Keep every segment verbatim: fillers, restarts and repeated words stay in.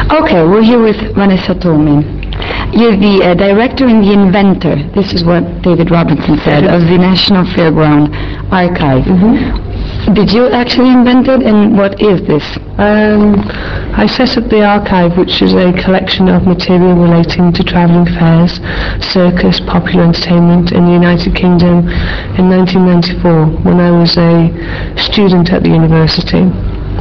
Okay, we're here with Vanessa Tolmin. You're the uh, director and the inventor, this is what David Robinson said, of the National Fairground Archive. Mm-hmm. Did you actually invent it, and what is this? Um, I set up the archive, which is a collection of material relating to travelling fairs, circus, popular entertainment in the United Kingdom in nineteen ninety-four, when I was a student at the university.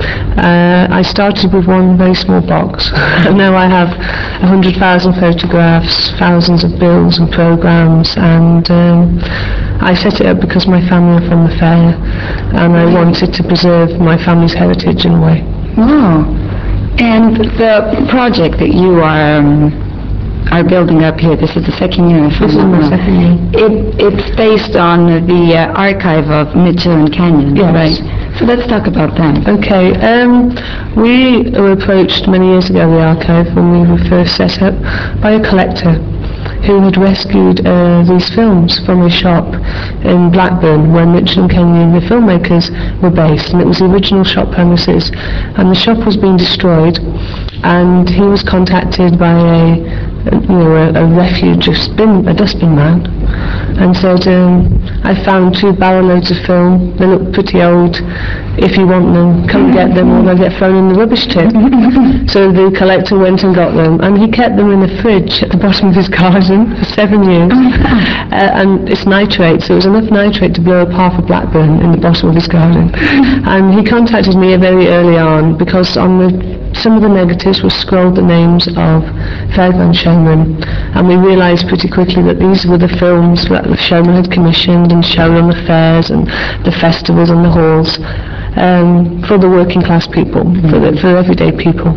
Uh, I started with one very small box, and now I have one hundred thousand photographs, thousands of bills and programmes, and um, I set it up because my family are from the fair, and I wanted to preserve my family's heritage in a way. Wow. And the project that you are um, are building up here, this is the second year, if This is I'm my not wrong. second year. It, it's based on the uh, archive of Mitchell and Canyon, Yes. right? So let's talk about that. Okay, um, we were approached many years ago, the archive, when we were first set up, by a collector who had rescued uh, these films from a shop in Blackburn where Mitchell and Kenyon, the filmmakers, were based, and it was the original shop premises, and the shop was being destroyed, and he was contacted by a, you know, a, a refuge, a, bin, a dustbin man, and said, um, I found two barrel loads of film, they look pretty old, if you want them, come and get them, or they'll get thrown in the rubbish tip. So the collector went and got them, and he kept them in the fridge at the bottom of his garden for seven years. uh, and it's nitrate, so it was enough nitrate to blow up half of Blackburn in the bottom of his garden. And he contacted me very early on, because on the some of the negatives were scrolled the names of fairground showmen, and we realised pretty quickly that these were the films that the showmen had commissioned and shown on the fairs and the festivals and the halls, um, for the working class people, mm-hmm. for the for everyday people.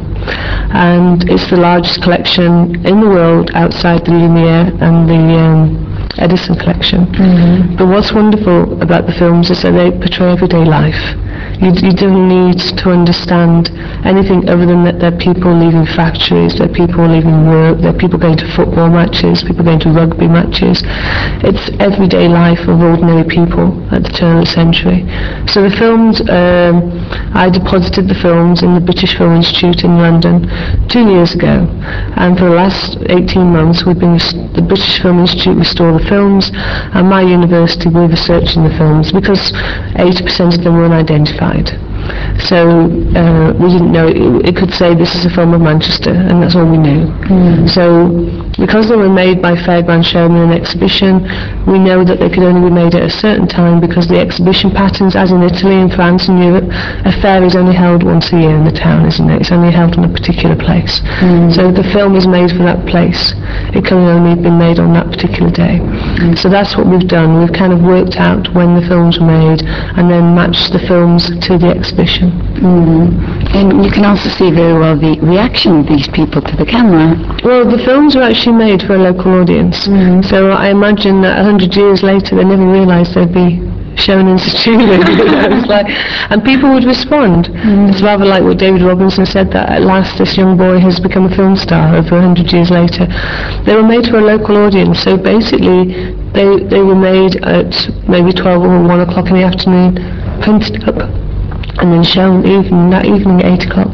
And it's the largest collection in the world outside the Lumiere and the um, Edison collection. Mm-hmm. But what's wonderful about the films is that they portray everyday life. You, you don't need to understand anything other than that they're people leaving factories, they're people leaving work, they're people going to football matches, people going to rugby matches. It's everyday life of ordinary people at the turn of the century. So the films, um, I deposited the films in the British Film Institute in London two years ago, and for the last eighteen months we've been, the British Film Institute restore the films, and my university we're researching the films, because eighty percent of them were unidentified. So uh, we didn't know, it, it could say this is a film of Manchester, and that's all we knew. Mm. So because they were made by fairground showmen in an exhibition, we know that they could only be made at a certain time, because the exhibition patterns, as in Italy and France and Europe, a fair is only held once a year in the town, isn't it? It's only held on a particular place. Mm. So the film is made for that place. It can only be made on that particular day. Mm. So that's what we've done. We've kind of worked out when the films were made and then matched the films to the exhibition. Mm. And you can also see very well the reaction of these people to the camera. Well, the films were actually made for a local audience. Mm. So I imagine that a hundred years later they never realised they'd be shown in Sicily. You know, it's like, and people would respond. Mm. It's rather like what David Robinson said, that at last this young boy has become a film star over a hundred years later. They were made for a local audience, so basically they they were made at maybe twelve or one o'clock in the afternoon, printed up, and then shown even that evening at eight o'clock.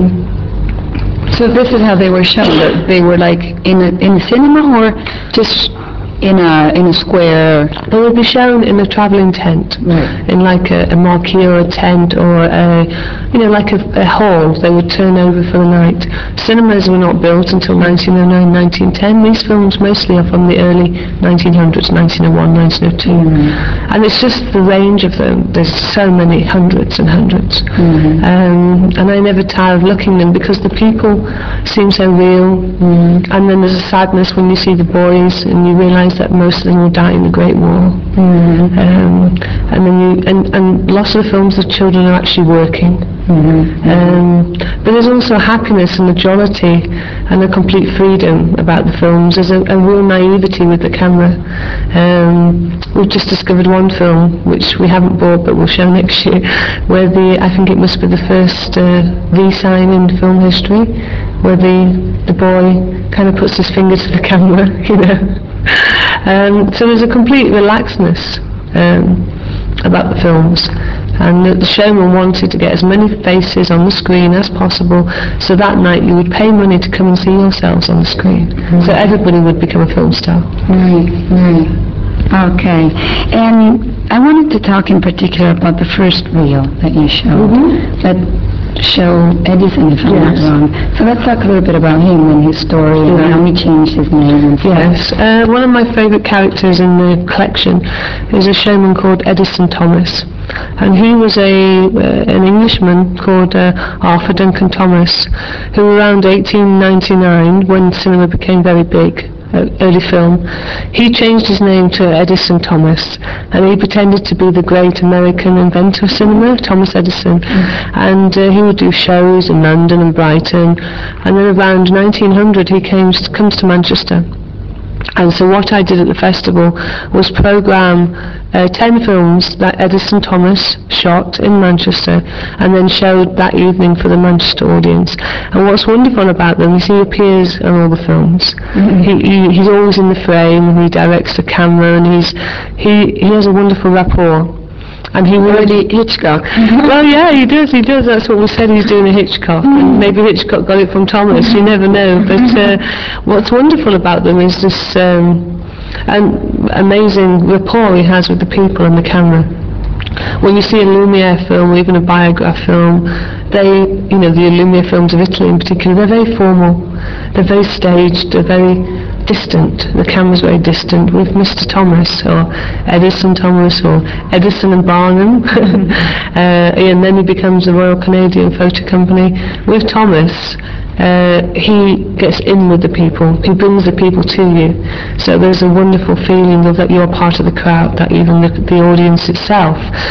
Mm-hmm. So this is how they were shown. That they were like in a in a cinema, or just in a in a square? They would be shown in a travelling tent, right. in like a, a marquee or a tent, or a, you know, like a, a hall. They would turn over for the night. Cinemas were not built until nineteen oh nine, nineteen ten. These films mostly are from the early nineteen hundreds, nineteen oh one, nineteen oh two. Mm. And it's just the range of them. There's so many, hundreds and hundreds. Mm. Um, and I never tire of looking at them, because the people seem so real. Mm. And then there's a sadness when you see the boys and you realise that most of them will die in the Great War. Mm-hmm. um, and then you and, and lots of the films, the children are actually working. Mm-hmm. um, but there's also happiness and a jollity and a complete freedom about the films. There's a, a real naivety with the camera. Um, we've just discovered one film which we haven't bought but we'll show next year, where the I think it must be the first uh, V sign in film history, where the the boy kind of puts his finger to the camera, you know. Um, so there's a complete relaxedness um, about the films. And the, the showman wanted to get as many faces on the screen as possible, so that night you would pay money to come and see yourselves on the screen. Mm-hmm. So everybody would become a film star. Right, right. Okay. And I wanted to talk in particular about the first reel that you showed. Mm-hmm. That show Edison, if I'm yes. not wrong. So let's talk a little bit about him and his story and yeah. how he changed his name and stuff. Yes. Uh, one of my favourite characters in the collection is a showman called Edison Thomas. And he was a uh, an Englishman called uh, Arthur Duncan Thomas, who around eighteen ninety-nine, when cinema became very big, uh, early film, he changed his name to Edison Thomas, and he pretended to be the great American inventor of cinema, Thomas Edison. Mm. And uh, he would do shows in London and Brighton, and then around nineteen hundred he came, comes to Manchester. And so what I did at the festival was programme uh, ten films that Edison Thomas shot in Manchester and then showed that evening for the Manchester audience. And what's wonderful about them is he appears on all the films. Mm-hmm. he, he, he's always in the frame, and he directs the camera, and he's he, he has a wonderful rapport. And he really Hitchcock. Well, yeah, he does. He does. That's what we said. He's doing a Hitchcock. Mm. And maybe Hitchcock got it from Thomas. You never know. But uh, what's wonderful about them is this um, an amazing rapport he has with the people and the camera. When you see a Lumiere film, or even a Biograph film, they, you know, the Lumiere films of Italy in particular, they're very formal. They're very staged. They're very distant. The camera's very distant. With Mister Thomas, or Edison Thomas, or Edison and Barnum, uh, and then he becomes the Royal Canadian Photo Company. With Thomas, uh, he gets in with the people. He brings the people to you. So there's a wonderful feeling of that you're part of the crowd, that even the, the audience itself.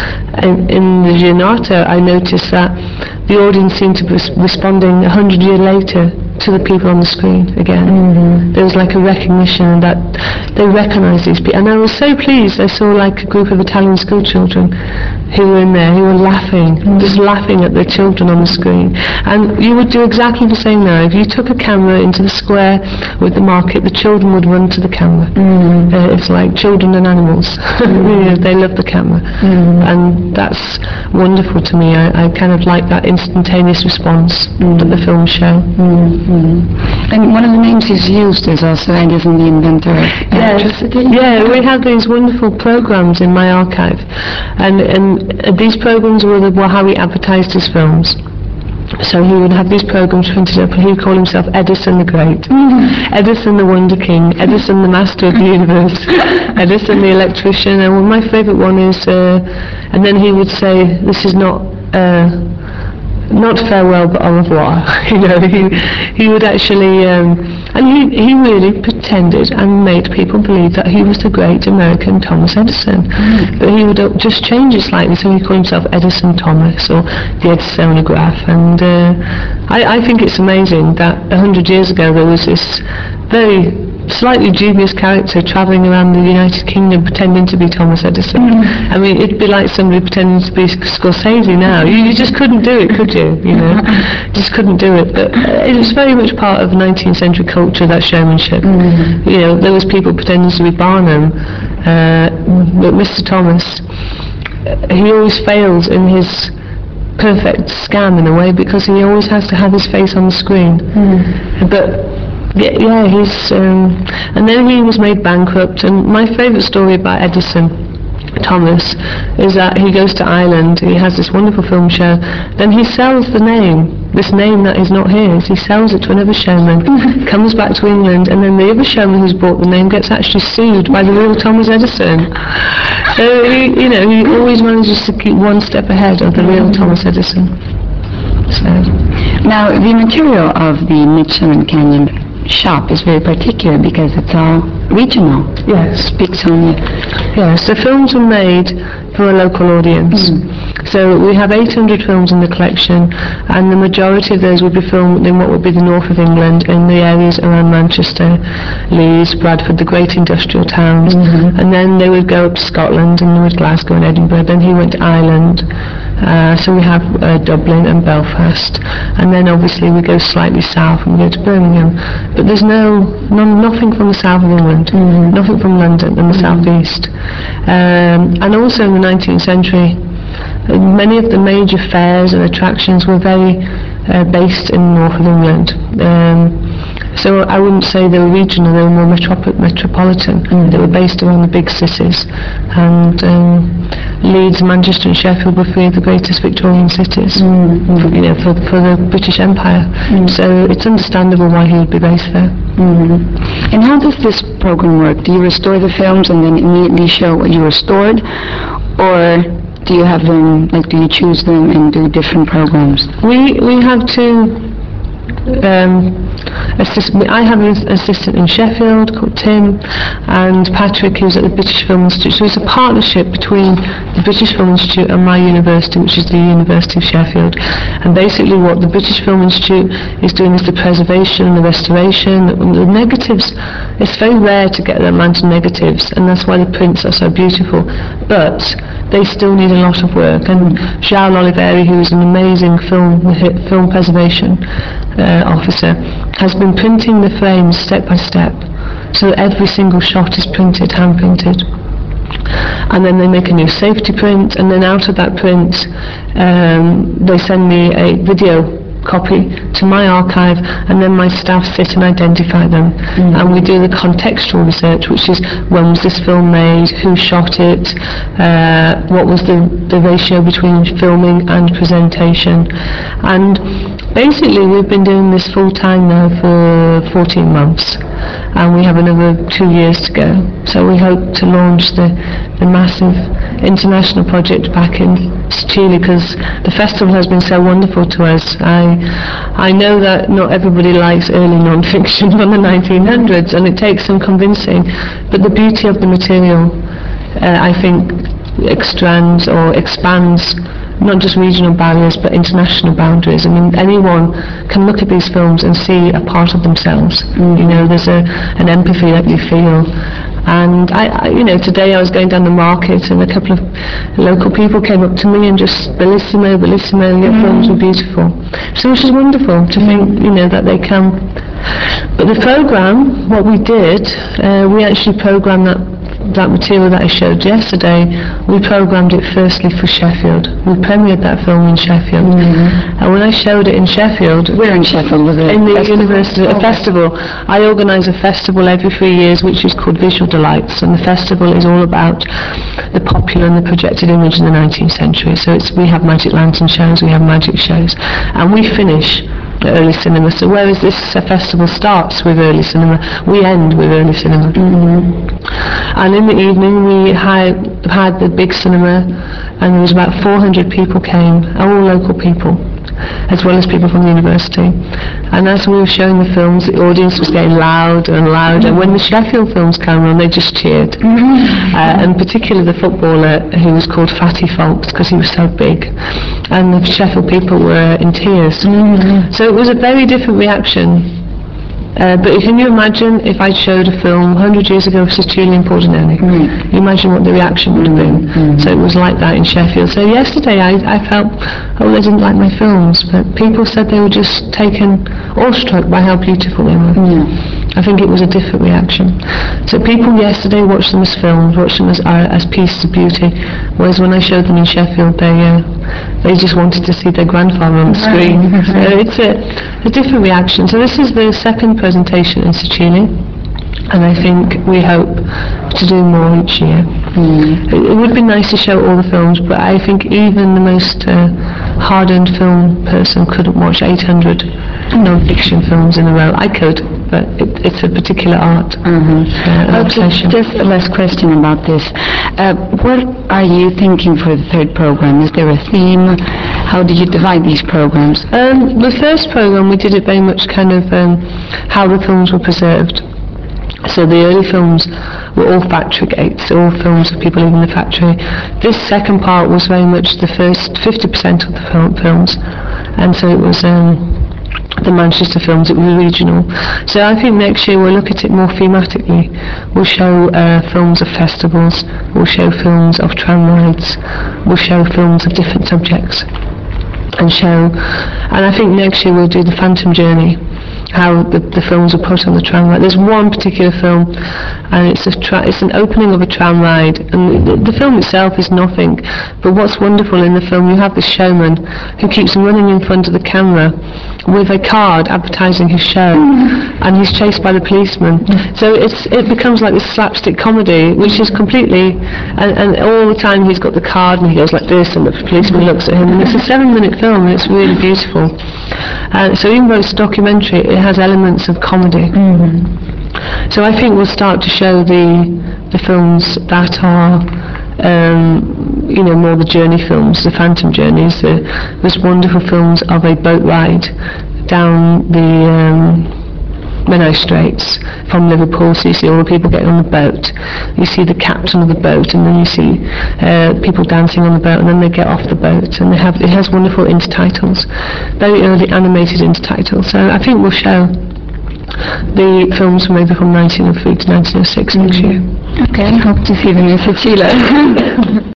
And in the Giornata, I noticed that the audience seemed to be responding a hundred years later to the people on the screen again. Mm-hmm. There was like a recognition that they recognised these people, and I was so pleased. I saw like a group of Italian school children who were in there, who were laughing, mm-hmm. just laughing at the children on the screen. And you would do exactly the same now. If you took a camera into the square with the market, the children would run to the camera. Mm-hmm. Uh, it's like children and animals. Mm-hmm. You know, they love the camera, mm-hmm. and that's wonderful to me. I, I kind of like that instantaneous response mm-hmm. that the films show. Mm-hmm. Mm. And one of the names he's used is also Edison, the inventor of electricity. Yes. Yeah, we have these wonderful programs in my archive, and and these programs were, the, were how he advertised his films. So he would have these programs printed up, and he would call himself Edison the Great, mm. Edison the Wonder King, Edison the Master of the Universe, Edison the Electrician. And well, my favourite one is, uh, and then he would say, "This is not." Uh, Not farewell, but au revoir. You know, he he would actually, um, and he he really pretended and made people believe that he was the great American Thomas Edison. Mm. But he would uh, just change it slightly, so he called himself Edison Thomas, or the Edisonograph. And uh, I I think it's amazing that a hundred years ago there was this very slightly dubious character travelling around the United Kingdom pretending to be Thomas Edison. Mm. I mean, it'd be like somebody pretending to be Scorsese now. You, you just couldn't do it, could you? You know, just couldn't do it. But uh, it was very much part of nineteenth century culture, that showmanship. Mm. You know, there was people pretending to be Barnum, uh, but Mister Thomas, uh, he always fails in his perfect scam in a way, because he always has to have his face on the screen. Mm. But Yeah, yeah, he's, um, and then he was made bankrupt. And my favourite story about Edison Thomas is that he goes to Ireland, he has this wonderful film show, then he sells the name, this name that is not his, he sells it to another showman, comes back to England, and then the other showman who's bought the name gets actually sued by the real Thomas Edison. So, he, you know, he always manages to keep one step ahead of the real Thomas Edison. So. Now, the material of the Mitchell and Canyon shop is very particular because it's all regional. Yes. Speaks on you. Yes, the films were made for a local audience. Mm. So we have eight hundred films in the collection, and the majority of those would be filmed in what would be the north of England, in the areas around Manchester, Leeds, Bradford, the great industrial towns. Mm-hmm. And then they would go up to Scotland, and there was Glasgow and Edinburgh. Then he went to Ireland. Uh, so we have uh, Dublin and Belfast, and then obviously we go slightly south and we go to Birmingham. But there's no, no nothing from the south of England, mm-hmm. nothing from London and the mm-hmm. southeast. Um, and also in the nineteenth century, uh, many of the major fairs and attractions were very uh, based in the north of England. Um, so I wouldn't say they were regional, they were more metrop- metropolitan. Mm. They were based around the big cities. And um, Leeds, Manchester and Sheffield were three of the greatest Victorian cities mm. for, you know, for, for the British Empire. Mm. So it's understandable why he would be based there. Mm. And how does this program work? Do you restore the films and then immediately show what you restored? Or do you have them, like, do you choose them and do different programs? We we have two um, assist- I have an assistant in Sheffield called Tim, and Patrick, who's at the British Film Institute. So it's a partnership between the British Film Institute and my university, which is the University of Sheffield. And basically what the British Film Institute is doing is the preservation and the restoration. The negatives, it's very rare to get the amount of negatives, and that's why the prints are so beautiful. But they still need a lot of work. And João Oliveri, who is an amazing film film preservation uh, officer, has been printing the frames step by step. So every single shot is printed, hand printed. And then they make a new safety print, and then out of that print um, they send me a video copy to my archive, and then my staff sit and identify them. Mm. And we do the contextual research, which is when was this film made, who shot it, uh, what was the, the ratio between filming and presentation. And basically we've been doing this full time now for fourteen months, and we have another two years to go. So we hope to launch the, the massive international project back in Chile, because the festival has been so wonderful to us. I I know that not everybody likes early non-fiction from the nineteen hundreds, and it takes some convincing, but the beauty of the material uh, I think extends or expands not just regional barriers but international boundaries. I mean, anyone can look at these films and see a part of themselves. Mm. You know, there's a, an empathy that you feel. And I, I, you know, today I was going down the market and a couple of local people came up to me and just, bellissimo, bellissimo, your mm. films were beautiful. So which is wonderful to think, you know, that they can. But the program, what we did, uh, we actually programmed that that material that I showed yesterday, we programmed it firstly for Sheffield. We premiered that film in Sheffield. Mm-hmm. And when I showed it in Sheffield... Where in Sheffield was it? In the festival? university, a oh. festival. I organise a festival every three years which is called Visual Delights, and the festival is all about the popular and the projected image in the nineteenth century. So it's, we have magic lantern shows, we have magic shows, and we finish early cinema. So whereas this uh, festival starts with early cinema, we end with early cinema. Mm-hmm. And in the evening we had, had the big cinema, and there was about four hundred people came, all local people, as well as people from the university. And as we were showing the films, the audience was getting louder and louder. Mm-hmm. When the Sheffield films came on, they just cheered. Mm-hmm. uh, and particularly the footballer, who was called Fatty Folks, because he was so big. And the Sheffield people were in tears. Mm-hmm. So it was a very different reaction. Uh, but can you imagine if I showed a film one hundred years ago of Sicilian Pordenone? Mm. You imagine what the reaction would have been. Mm. So it was like that in Sheffield. So yesterday I, I felt, oh, they didn't like my films, but people said they were just taken, awestruck by how beautiful they were. Mm. I think it was a different reaction. So people yesterday watched them as films, watched them as, uh, as pieces of beauty, whereas when I showed them in Sheffield, they uh, they just wanted to see their grandfather on the screen. Right. So it's a, a different reaction. So this is the second presentation in Sicily, and I think we hope to do more each year. Mm. It, it would be nice to show all the films, but I think even the most uh, hardened film person couldn't watch eight hundred non-fiction films in a row. I could, but it, it's a particular art. Mm-hmm. uh, okay, just a last question about this. Uh, what are you thinking for the third program? Is there a theme? How do you divide these programs? Um, the first program, we did it very much kind of um, how the films were preserved. So the early films were all factory gates, all films of people living in the factory. This second part was very much the first fifty percent of the film, films, and so it was um, the Manchester films, it was regional. So I think next year we'll look at it more thematically. We'll show uh, films of festivals, we'll show films of tram rides, we'll show films of different subjects, and show, and I think next year we'll do the Phantom Journey. how the, the films are put on the tram ride. There's one particular film, and it's a tra- it's an opening of a tram ride, and the, the film itself is nothing, but what's wonderful in the film, you have this showman who keeps running in front of the camera with a card advertising his show, and he's chased by the policeman. So it's it becomes like this slapstick comedy, which is completely, and, and all the time he's got the card and he goes like this, and the policeman looks at him, and it's a seven minute film, and it's really beautiful. Uh, so even though it's a documentary, it has elements of comedy. Mm-hmm. So I think we'll start to show the the films that are, um, you know, more the journey films, the phantom journeys. The, there's wonderful films of a boat ride down the um, Menai Straits from Liverpool, so you see all the people getting on the boat, you see the captain of the boat, and then you see uh, people dancing on the boat, and then they get off the boat, and they have it has wonderful intertitles, very early animated intertitles. So I think we'll show the films maybe from nineteen oh three to nineteen oh six next year. Okay, hope to see them in Chile.